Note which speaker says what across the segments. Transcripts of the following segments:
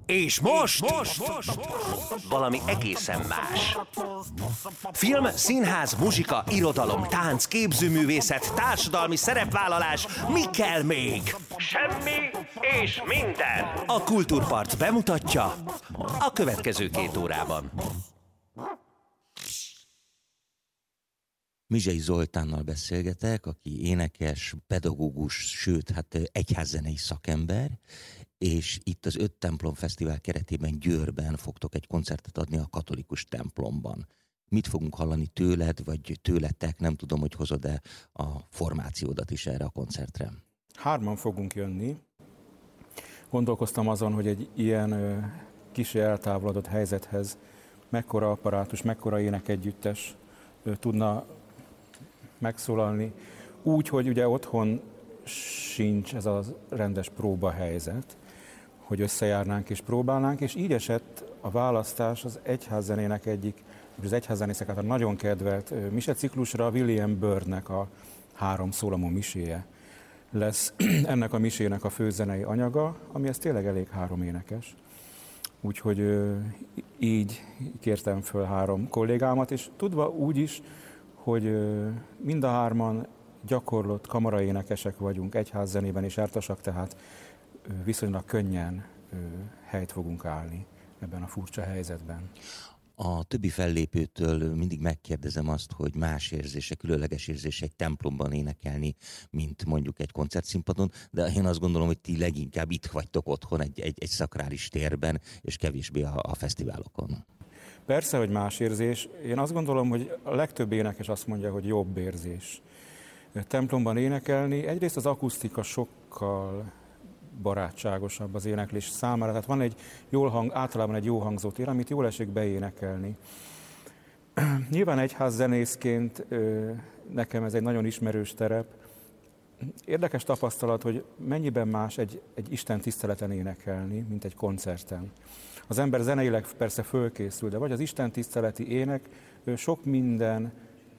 Speaker 1: És most valami egészen más. Film, színház, muzsika, irodalom, tánc, képzőművészet, társadalmi szerepvállalás, mi kell még? Semmi és minden. A Kultúrpart bemutatja a következő 2 órában.
Speaker 2: Mizsei Zoltánnal beszélgetek, aki énekes, pedagógus, sőt, egyházzenei szakember, és itt az 5 templom fesztivál keretében Győrben fogtok egy koncertet adni a katolikus templomban. Mit fogunk hallani tőled, vagy tőletek? Nem tudom, hogy hozod-e a formációdat is erre a koncertre.
Speaker 3: 3 fogunk jönni. Gondolkoztam azon, hogy egy ilyen kissé eltávolodott helyzethez mekkora apparátus, mekkora énekegyüttes tudna megszólalni. Úgy, hogy ugye otthon sincs ez a rendes próbahelyzet, hogy összejárnánk és próbálnánk, és így esett a választás az egyházzenének az egyházzenészek által nagyon kedvelt miseciklusra, William Byrdnek a 3 szólamú miséje lesz ennek a misének a főzenei anyaga, ami ez tényleg elég 3 énekes. Úgyhogy így kértem föl 3 kollégámat, és tudva úgy is, hogy mind a 3-an gyakorlott kamaraénekesek vagyunk, egyházzenében is jártasak, tehát viszonylag könnyen helyt fogunk állni ebben a furcsa helyzetben.
Speaker 2: A többi fellépőtől mindig megkérdezem azt, hogy más érzése, különleges érzése egy templomban énekelni, mint mondjuk egy koncertszínpadon, de én azt gondolom, hogy ti leginkább itt vagytok otthon egy szakrális térben, és kevésbé a fesztiválokon.
Speaker 3: Persze, hogy más érzés. Én azt gondolom, hogy a legtöbb énekes azt mondja, hogy jobb érzés templomban énekelni. Egyrészt az akusztika sokkal barátságosabb az éneklés számára, tehát van általában egy jó hangzó tér, amit jól esik beénekelni. Nyilván egyházzenészként nekem ez egy nagyon ismerős terep. Érdekes tapasztalat, hogy mennyiben más egy Isten tiszteleten énekelni, mint egy koncerten. Az ember zeneileg persze fölkészül, de vagy az Isten tiszteleti ének sok minden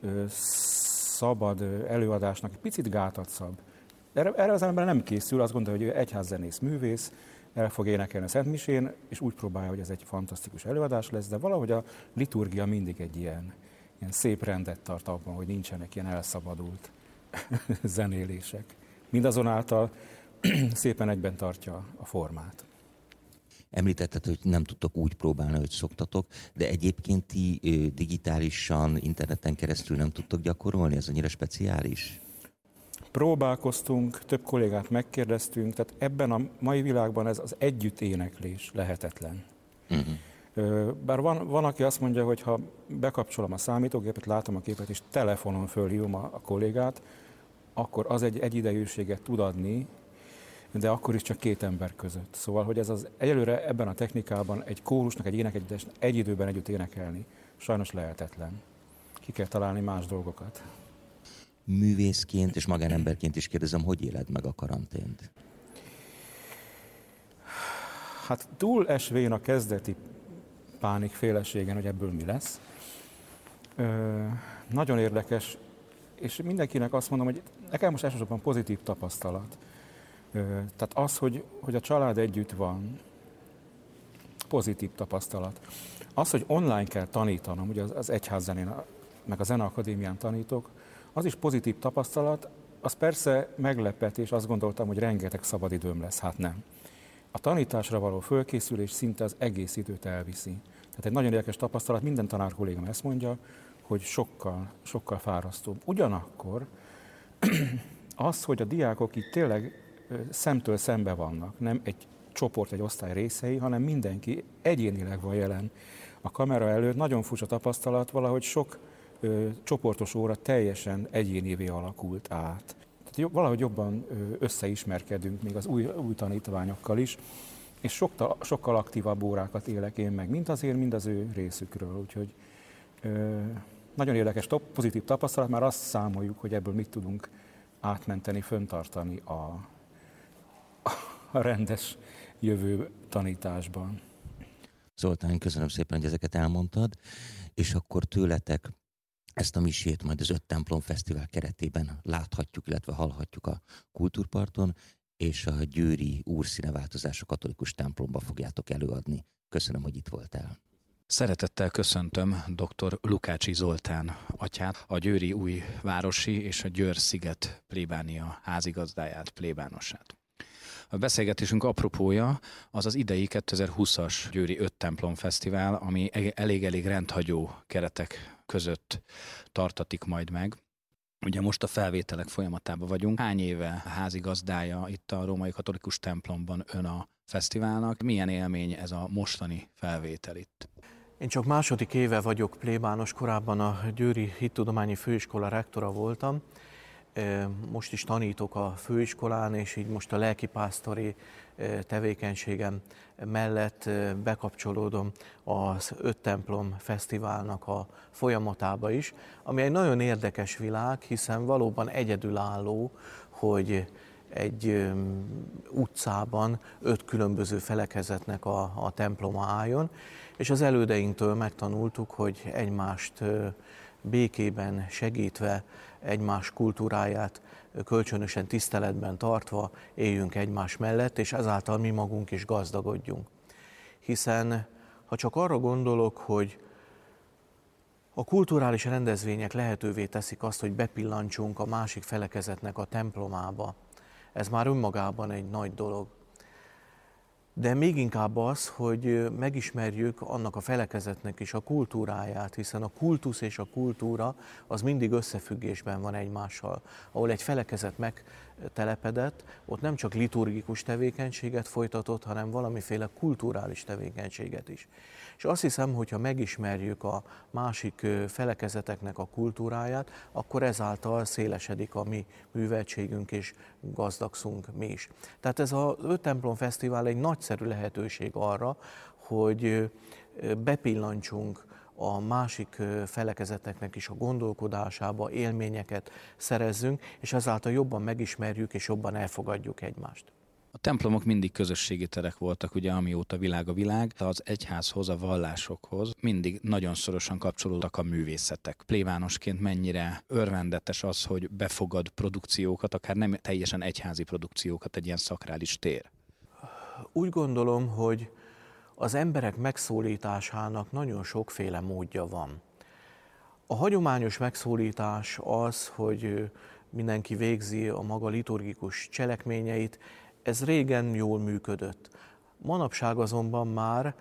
Speaker 3: szabad előadásnak egy picit gátat szab. Erre az ember nem készül, azt gondolja, hogy ő egyházzenész művész, el fog énekelni a Szentmisén, és úgy próbálja, hogy ez egy fantasztikus előadás lesz, de valahogy a liturgia mindig egy ilyen szép rendet tart abban, hogy nincsenek ilyen elszabadult zenélések. Mindazonáltal szépen egyben tartja a formát.
Speaker 2: Említetted, hogy nem tudtok úgy próbálni, hogy szoktatok, de egyébként ti digitálisan, interneten keresztül nem tudtok gyakorolni? Ez annyira speciális? Próbálkoztunk,
Speaker 3: több kollégát megkérdeztünk, tehát ebben a mai világban ez az együtt éneklés lehetetlen. Bár van, aki azt mondja, hogy ha bekapcsolom a számítógépet, látom a képet, és telefonon fölhívom a kollégát, akkor az egy egyidejűséget tud adni, de akkor is csak 2 ember között. Szóval, hogy ez egyelőre ebben a technikában egy kórusnak, egy énekegyüttesnek egy időben együtt énekelni sajnos lehetetlen. Ki kell találni más dolgokat.
Speaker 2: Művészként és magánemberként is kérdezem, hogy éled meg a karantént?
Speaker 3: Hát túl esvén a kezdeti pánik félességen, hogy ebből mi lesz. Nagyon érdekes, és mindenkinek azt mondom, hogy nekem most elsősorban pozitív tapasztalat. Tehát az, hogy a család együtt van, pozitív tapasztalat. Az, hogy online kell tanítanom, ugye az egyházzenén, meg a Zeneakadémián tanítok, az is pozitív tapasztalat, az persze meglepetés, azt gondoltam, hogy rengeteg szabadidőm lesz, hát nem. A tanításra való fölkészülés szinte az egész időt elviszi. Tehát egy nagyon érdekes tapasztalat, minden tanár kollégám ezt mondja, hogy sokkal, sokkal fárasztóbb. Ugyanakkor az, hogy a diákok itt tényleg szemtől szembe vannak, nem egy csoport, egy osztály részei, hanem mindenki egyénileg van jelen a kamera előtt. Nagyon furcsa tapasztalat, valahogy sok csoportos óra teljesen egyénivé alakult át. Tehát valahogy jobban összeismerkedünk még az új tanítványokkal is, és sokkal aktívabb órákat élek én meg, mind az én, mind az ő részükről. Úgyhogy nagyon érdekes, pozitív tapasztalat, már azt számoljuk, hogy ebből mit tudunk átmenteni, föntartani a rendes jövő tanításban.
Speaker 2: Zoltán, köszönöm szépen, hogy ezeket elmondtad, és akkor tőletek ezt a misét majd az 5 templom fesztivál keretében láthatjuk, illetve hallhatjuk a Kultúrparton. és a győri Úrszíneváltozás a katolikus templomba fogjátok előadni. Köszönöm, hogy itt voltál.
Speaker 4: Szeretettel köszöntöm dr. Lukácsi Zoltán atyát, a győri újvárosi és a Győr-sziget plébánia házigazdáját, plébánosát. A beszélgetésünk apropója az az idei 2020-as Győri 5 templom fesztivál, ami elég-elég rendhagyó keretek között tartatik majd meg. Ugye most a felvételek folyamatában vagyunk. Hány éve házigazdája itt a római katolikus templomban ön a fesztiválnak? Milyen élmény ez a mostani felvétel itt?
Speaker 5: Én csak második éve vagyok plébános, korábban a Győri Hittudományi Főiskola rektora voltam. Most is tanítok a főiskolán, és így most a lelkipásztori tevékenységem mellett bekapcsolódom az 5 templom fesztiválnak a folyamatába is, ami egy nagyon érdekes világ, hiszen valóban egyedülálló, hogy egy utcában 5 különböző felekezetnek a temploma álljon, és az elődeinktől megtanultuk, hogy egymást békében segítve, egymás kultúráját kölcsönösen tiszteletben tartva éljünk egymás mellett, és ezáltal mi magunk is gazdagodjunk. Hiszen ha csak arra gondolok, hogy a kulturális rendezvények lehetővé teszik azt, hogy bepillantsunk a másik felekezetnek a templomába, ez már önmagában egy nagy dolog. De még inkább az, hogy megismerjük annak a felekezetnek is a kultúráját, hiszen a kultusz és a kultúra az mindig összefüggésben van egymással. Ahol egy felekezet megtelepedett, ott nem csak liturgikus tevékenységet folytatott, hanem valamiféle kulturális tevékenységet is. És azt hiszem, hogyha megismerjük a másik felekezeteknek a kultúráját, akkor ezáltal szélesedik a mi műveltségünk és gazdagszunk mi is. Tehát ez az 5 templom fesztivál egy nagyszerű lehetőség arra, hogy bepillantsunk a másik felekezeteknek is a gondolkodásába, élményeket szerezzünk, és ezáltal jobban megismerjük és jobban elfogadjuk egymást.
Speaker 4: A templomok mindig közösségi terek voltak, ugye amióta világ a világ, az egyházhoz, a vallásokhoz mindig nagyon szorosan kapcsolódtak a művészetek. Plébánosként mennyire örvendetes az, hogy befogad produkciókat, akár nem teljesen egyházi produkciókat, egy ilyen szakrális tér?
Speaker 5: Úgy gondolom, hogy az emberek megszólításának nagyon sokféle módja van. A hagyományos megszólítás az, hogy mindenki végzi a maga liturgikus cselekményeit, ez régen jól működött. Manapság azonban már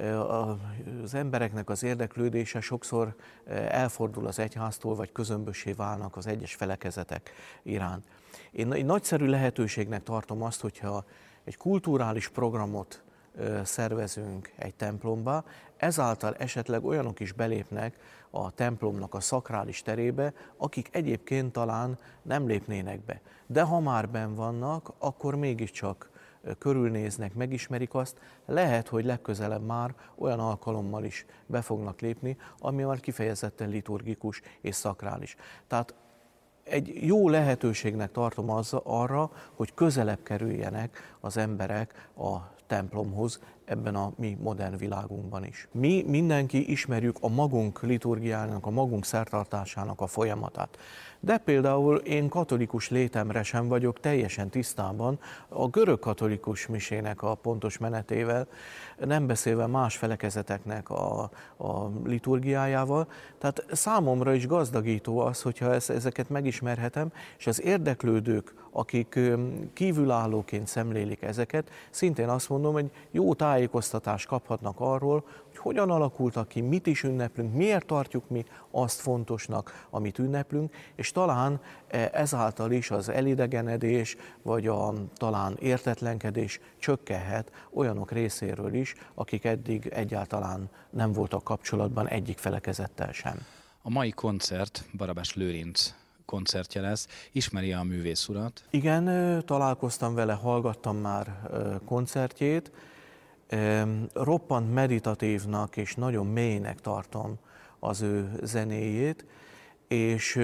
Speaker 5: az embereknek az érdeklődése sokszor elfordul az egyháztól, vagy közömbössé válnak az egyes felekezetek iránt. Én egy nagyszerű lehetőségnek tartom azt, hogyha egy kulturális programot szervezünk egy templomba, ezáltal esetleg olyanok is belépnek a templomnak a szakrális terébe, akik egyébként talán nem lépnének be. De ha már benn vannak, akkor mégiscsak körülnéznek, megismerik azt, lehet, hogy legközelebb már olyan alkalommal is be fognak lépni, ami már kifejezetten liturgikus és szakrális. Tehát egy jó lehetőségnek tartom arra, hogy közelebb kerüljenek az emberek a templomhoz ebben a mi modern világunkban is. Mi mindenki ismerjük a magunk liturgiának, a magunk szertartásának a folyamatát. De például én katolikus létemre sem vagyok teljesen tisztában a görög katolikus misének a pontos menetével, nem beszélve más felekezeteknek a liturgiájával. Tehát számomra is gazdagító az, hogyha ezeket megismerhetem, és az érdeklődők, akik kívülállóként szemlélik ezeket, szintén azt mondom, hogy jó tájékoztatást kaphatnak arról, hogy hogyan alakultak ki, mit is ünneplünk, miért tartjuk mi azt fontosnak, amit ünneplünk, és talán ezáltal is az elidegenedés, vagy a talán értetlenkedés csökkenhet olyanok részéről is, akik eddig egyáltalán nem voltak kapcsolatban egyik felekezettel sem.
Speaker 4: A mai koncert Barabás Lőrinc koncertje lesz. Ismeri a művész urat?
Speaker 5: Igen, találkoztam vele, hallgattam már koncertjét. Roppant meditatívnak és nagyon mélynek tartom az ő zenéjét, és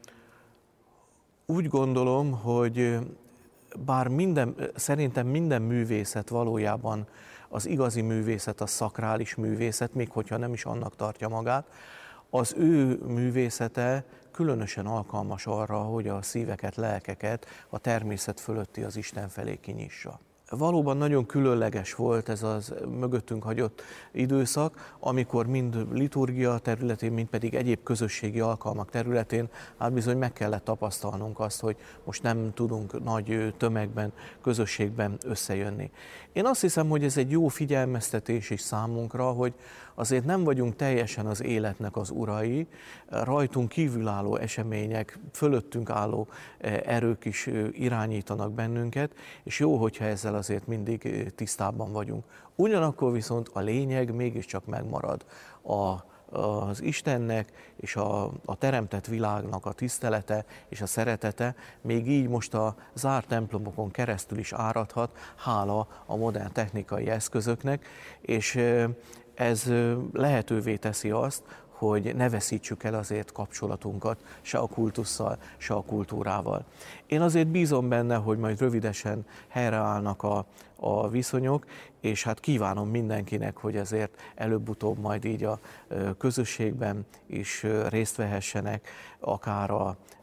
Speaker 5: úgy gondolom, hogy bár szerintem minden művészet valójában az igazi művészet, a szakrális művészet, még hogyha nem is annak tartja magát, az ő művészete különösen alkalmas arra, hogy a szíveket, lelkeket a természet fölötti, az Isten felé kinyissa. Valóban nagyon különleges volt ez az mögöttünk hagyott időszak, amikor mind liturgia területén, mind pedig egyéb közösségi alkalmak területén hát bizony meg kellett tapasztalnunk azt, hogy most nem tudunk nagy tömegben, közösségben összejönni. Én azt hiszem, hogy ez egy jó figyelmeztetés is számunkra, hogy azért nem vagyunk teljesen az életnek az urai, rajtunk kívülálló események, fölöttünk álló erők is irányítanak bennünket, és jó, hogyha ezzel azért mindig tisztában vagyunk. Ugyanakkor viszont a lényeg mégiscsak megmarad. Az Istennek és a teremtett világnak a tisztelete és a szeretete még így most a zárt templomokon keresztül is áradhat, hála a modern technikai eszközöknek, és ez lehetővé teszi azt, hogy ne veszítsük el azért kapcsolatunkat se a kultusszal, se a kultúrával. Én azért bízom benne, hogy majd rövidesen helyreállnak a viszonyok, és hát kívánom mindenkinek, hogy ezért előbb-utóbb majd így a közösségben is részt vehessenek, akár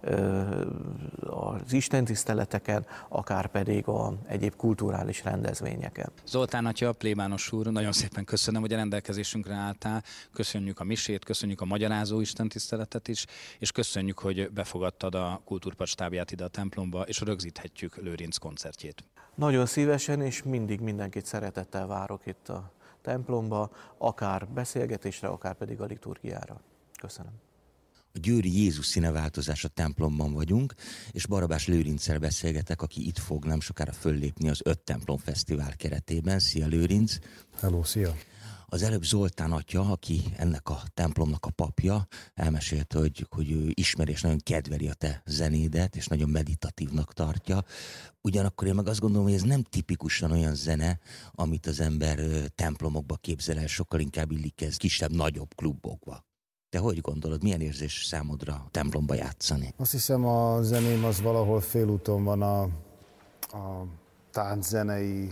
Speaker 5: az istentiszteleteken, akár pedig egyéb kulturális rendezvényeken.
Speaker 4: Zoltán atya, plébános úr, nagyon szépen köszönöm, hogy a rendelkezésünkre álltál, köszönjük a misét, köszönjük a magyarázó istentiszteletet is, és köszönjük, hogy befogadtad a Kultúrpad stábját ide a templomba, és rögzíthetjük Lőrinc koncertjét. Nagyon
Speaker 5: szívesen, és mindig mindenkit szeretettel várok itt a templomba, akár beszélgetésre, akár pedig a liturgiára. Köszönöm.
Speaker 2: A győri Jézus színeváltozás a templomban vagyunk, és Barabás Lőrinccel beszélgetek, aki itt fog nem sokára föllépni az 5 templom fesztivál keretében. Szia Lőrinc!
Speaker 6: Hello, szia!
Speaker 2: Az előbb Zoltán atya, aki ennek a templomnak a papja, elmesélte, hogy ő ismeri és nagyon kedveli a te zenédet, és nagyon meditatívnak tartja. Ugyanakkor én meg azt gondolom, hogy ez nem tipikusan olyan zene, amit az ember templomokba képzel el, sokkal inkább illik ez kisebb-nagyobb klubokba. Te hogy gondolod, milyen érzés számodra templomba játszani?
Speaker 6: Azt hiszem, a zeném az valahol félúton van a tánczenei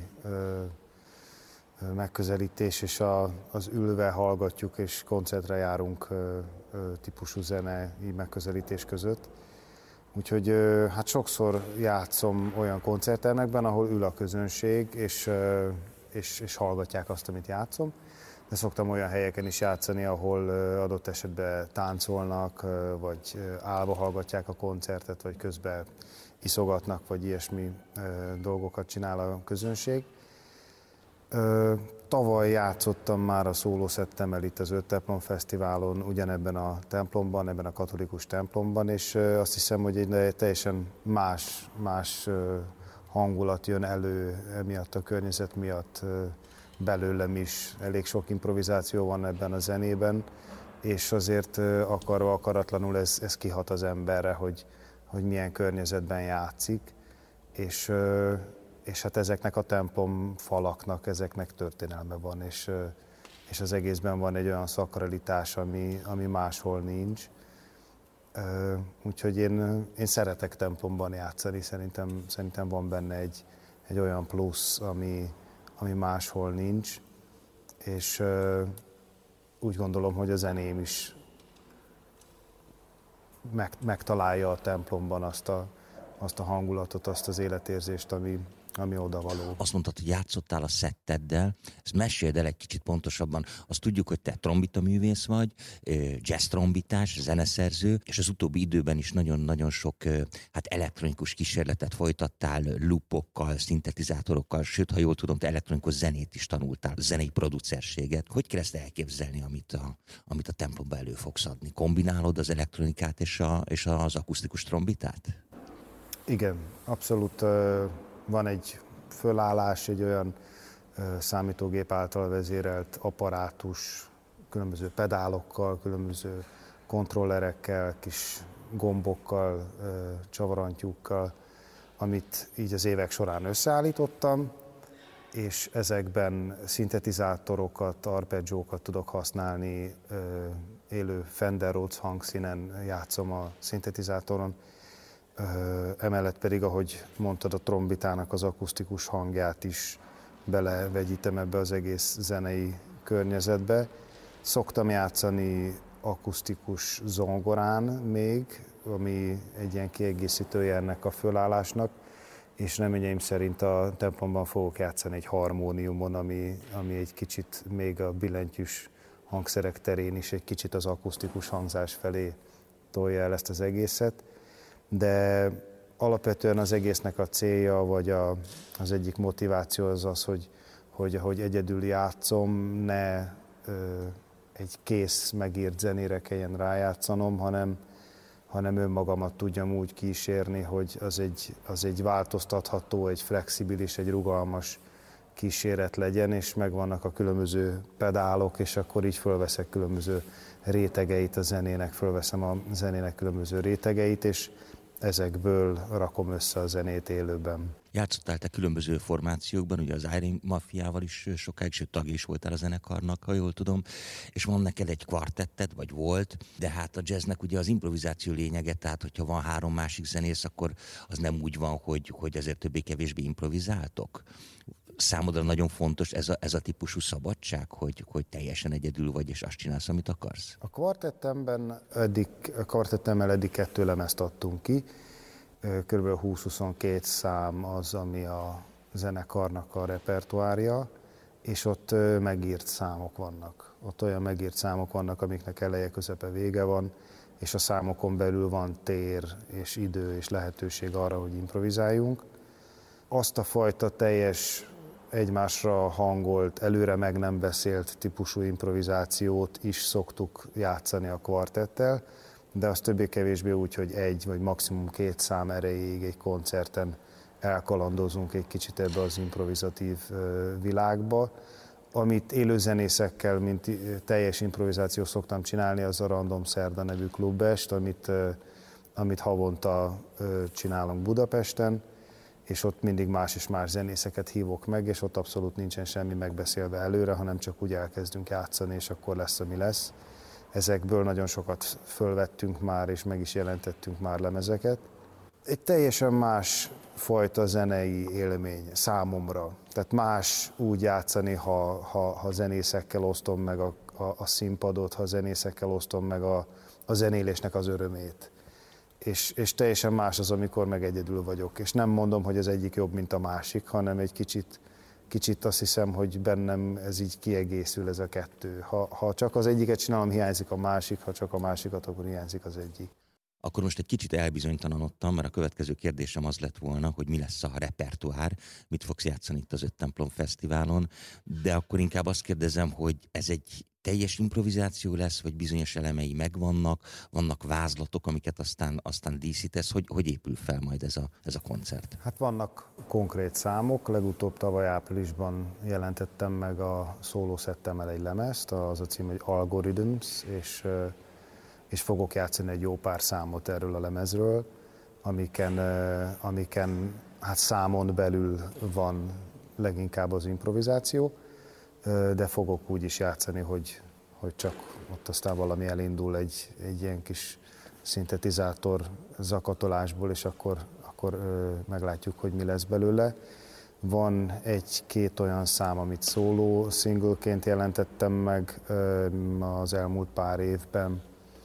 Speaker 6: megközelítés és az ülve hallgatjuk és koncertre járunk típusú zenei megközelítés között. Úgyhogy hát sokszor játszom olyan koncerttermekben, ahol ül a közönség és hallgatják azt, amit játszom. De szoktam olyan helyeken is játszani, ahol adott esetben táncolnak, vagy állva hallgatják a koncertet, vagy közben iszogatnak, vagy ilyesmi dolgokat csinál a közönség. Tavaly játszottam már a szólószettemmel itt az 5 templom fesztiválon, ugyanebben a templomban, ebben a katolikus templomban, és azt hiszem, hogy egy teljesen más hangulat jön elő emiatt a környezet miatt. Belőlem is elég sok improvizáció van ebben a zenében, és azért akarva akaratlanul ez kihat az emberre, hogy milyen környezetben játszik, és hát ezeknek a templom falaknak, ezeknek történelme van, és az egészben van egy olyan szakralitás, ami máshol nincs. Úgyhogy én szeretek templomban játszani, szerintem van benne egy olyan plusz, ami máshol nincs, és úgy gondolom, hogy a zeném is megtalálja a templomban azt a hangulatot, azt az életérzést, ami odavaló.
Speaker 2: Azt mondtad, hogy játszottál a szetteddel, ezt meséld el egy kicsit pontosabban. Azt tudjuk, hogy te trombitaművész vagy, jazz trombitás, zeneszerző, és az utóbbi időben is nagyon-nagyon sok elektronikus kísérletet folytattál, loopokkal, szintetizátorokkal, sőt, ha jól tudom, te elektronikus zenét is tanultál, zenei producerséget. Hogy kell ezt elképzelni, amit a templomba elő fogsz adni? Kombinálod az elektronikát és az akusztikus trombitát?
Speaker 6: Igen, abszolút. Van egy fölállás, egy olyan számítógép által vezérelt apparátus, különböző pedálokkal, különböző kontrollerekkel, kis gombokkal, csavarantyúkkal, amit így az évek során összeállítottam, és ezekben szintetizátorokat, arpeggiókat tudok használni, élő Fender Rhodes hangszínen játszom a szintetizátoron, emellett pedig, ahogy mondtad, a trombitának az akusztikus hangját is belevegyítem ebbe az egész zenei környezetbe. Szoktam játszani akusztikus zongorán még, ami egy ilyen kiegészítője ennek a fölállásnak, és reményeim szerint a templomban fogok játszani egy harmóniumon, ami egy kicsit még a billentyűs hangszerek terén is egy kicsit az akusztikus hangzás felé tolja el ezt az egészet, de alapvetően az egésznek a célja, vagy az egyik motiváció az, hogy egyedül játszom, ne egy kész megírt zenére kelljen rájátszanom, hanem önmagamat tudjam úgy kísérni, hogy az egy változtatható, egy flexibilis, egy rugalmas kíséret legyen, és megvannak a különböző pedálok, és akkor így fölveszek különböző rétegeit a zenének, fölveszem a zenének különböző rétegeit, és ezekből rakom össze a zenét élőben.
Speaker 2: Játszottál te különböző formációkban, ugye az Iron Mafiával is sokáig, sőt tagja is voltál a zenekarnak, ha jól tudom, és van neked egy kvartetted, vagy volt, de hát a jazznek ugye az improvizáció lényege, tehát hogyha van 3 másik zenész, akkor az nem úgy van, hogy ezért többé-kevésbé improvizáltok. Számodra nagyon fontos ez a típusú szabadság, hogy teljesen egyedül vagy, és azt csinálsz, amit akarsz?
Speaker 6: A kvartettemmel eddig 2 lemezt adtunk ki, kb. 20-22 szám az, ami a zenekarnak a repertoárja, és ott megírt számok vannak. Ott olyan megírt számok vannak, amiknek eleje, közepe, vége van, és a számokon belül van tér és idő és lehetőség arra, hogy improvizáljunk. Azt a fajta teljes egymásra hangolt, előre meg nem beszélt típusú improvizációt is szoktuk játszani a kvartettel, de az többé-kevésbé úgy, hogy 1 vagy maximum 2 szám erejéig egy koncerten elkalandozunk egy kicsit ebbe az improvizatív világba. Amit élőzenészekkel, mint teljes improvizáció szoktam csinálni, az a Random Szerda nevű klubest, amit havonta csinálunk Budapesten, és ott mindig más és más zenészeket hívok meg, és ott abszolút nincsen semmi megbeszélve előre, hanem csak úgy elkezdünk játszani, és akkor lesz, ami lesz. Ezekből nagyon sokat fölvettünk már, és meg is jelentettünk már lemezeket. Egy teljesen más fajta zenei élmény számomra. Tehát más úgy játszani, ha zenészekkel osztom meg a színpadot, ha zenészekkel osztom meg a zenélésnek az örömét. És teljesen más az, amikor meg egyedül vagyok. És nem mondom, hogy az egyik jobb, mint a másik, hanem egy kicsit azt hiszem, hogy bennem ez így kiegészül, ez a 2. Ha csak az egyiket csinálom, hiányzik a másik, ha csak a másikat, akkor hiányzik az egyik.
Speaker 2: Akkor most egy kicsit elbizonytalanodtam, mert a következő kérdésem az lett volna, hogy mi lesz a repertoár, mit fogsz játszani itt az 5 templom fesztiválon, de akkor inkább azt kérdezem, hogy ez egy teljes improvizáció lesz, vagy bizonyos elemei megvannak, vannak vázlatok, amiket aztán díszítesz, hogy épül fel majd ez a koncert? Hát
Speaker 6: vannak konkrét számok, legutóbb tavaly áprilisban jelentettem meg a szólószettemmel egy lemezt, az a cím, hogy Algorithms, és fogok játszani egy jó pár számot erről a lemezről, amiken hát számon belül van leginkább az improvizáció, de fogok úgy is játszani, hogy csak ott aztán valami elindul egy ilyen kis szintetizátor zakatolásból, és akkor meglátjuk, hogy mi lesz belőle. Van 1-2 olyan szám, amit szóló singleként jelentettem meg az elmúlt pár évben,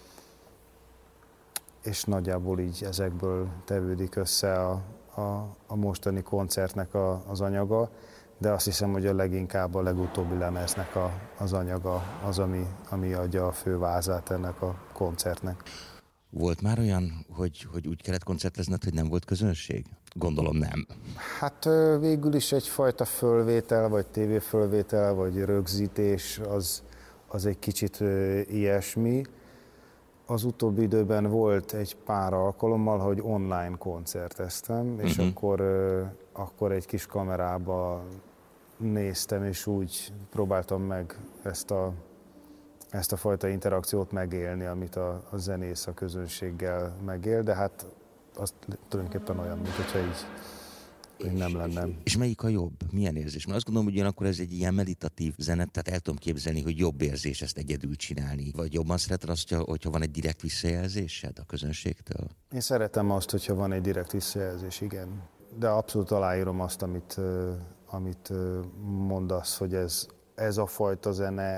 Speaker 6: és nagyjából így ezekből tevődik össze a mostani koncertnek az anyaga, de azt hiszem, hogy a leginkább a legutóbbi lemeznek az anyaga az, ami adja a fő vázát ennek a koncertnek.
Speaker 2: Volt már olyan, hogy úgy kellett koncertezned, hogy nem volt közönség? Gondolom nem.
Speaker 6: Hát végül is egyfajta fölvétel, vagy tévéfölvétel, vagy rögzítés, az egy kicsit ilyesmi. Az utóbbi időben volt egy pár alkalommal, hogy online koncerteztem, és akkor egy kis kamerába néztem, és úgy próbáltam meg ezt a fajta interakciót megélni, amit a zenész a közönséggel megél, de hát az tulajdonképpen olyan, mint hogyha így nem lenne.
Speaker 2: És melyik a jobb? Milyen érzés? Mert azt gondolom, hogy ugyanakkor ez egy ilyen meditatív zene, tehát el tudom képzelni, hogy jobb érzés ezt egyedül csinálni. Vagy jobban szereted azt, hogyha van egy direkt visszajelzésed a közönségtől?
Speaker 6: Én szeretem azt, hogyha van egy direkt visszajelzés, igen. De abszolút aláírom azt, amit mondasz, hogy ez a fajta zene,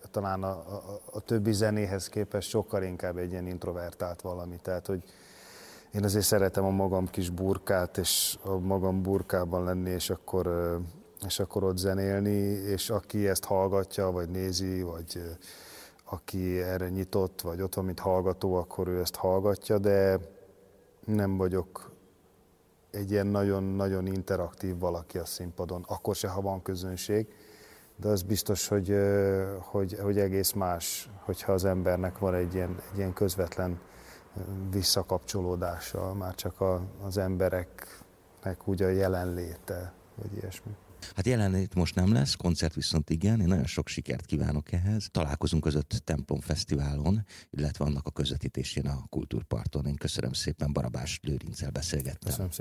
Speaker 6: talán a többi zenéhez képest sokkal inkább egy ilyen introvertált valami. Tehát, hogy én azért szeretem a magam kis burkát, és a magam burkában lenni, és akkor ott zenélni, és aki ezt hallgatja, vagy nézi, vagy aki erre nyitott, vagy ott van, mint hallgató, akkor ő ezt hallgatja, de nem vagyok egy ilyen nagyon-nagyon interaktív valaki a színpadon, akkor se, ha van közönség, de az biztos, hogy egész más, hogyha az embernek van egy ilyen közvetlen visszakapcsolódása, már csak az embereknek úgy a jelenléte, vagy ilyesmi.
Speaker 2: Hát jelenlét most nem lesz, koncert viszont igen, én nagyon sok sikert kívánok ehhez. Találkozunk az 5 Templom Fesztiválon, illetve annak a közvetítésén a Kultúrparton. Én köszönöm szépen, Barabás Lőrinccel beszélgettem.
Speaker 6: Köszönöm szépen.